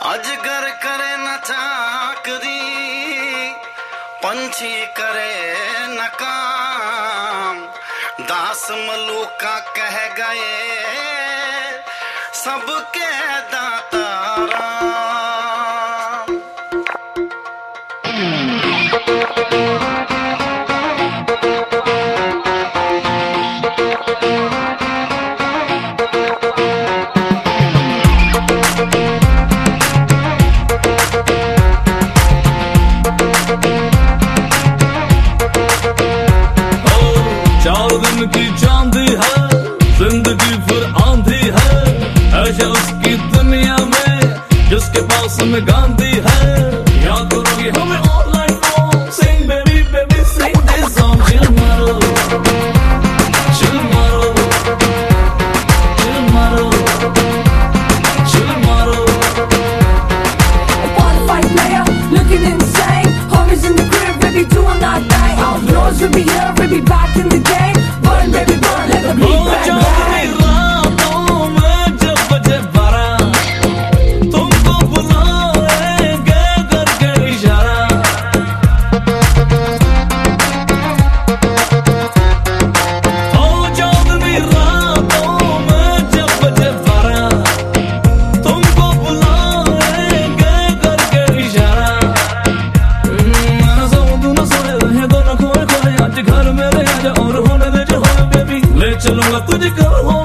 अजगर करे न चाकरी, पंछी करे न काम, दास मलूका कह गए सबके दाता राम। चार दिन की चांदी है, जिंदगी फिर आंधी है, ऐसा उसकी दुनिया में जिसके पास में गांधी है। याद करोगी हमें all night long, sing baby baby sing this song, chill मारो, chill मारो, chill मारो, chill मारो। Bonafide player, looking insane, homies in the crib, baby doing our thing, outlaws will be here, we'll be back in the game, burn baby burn, let the beat bang bang। चलूंगा तुझको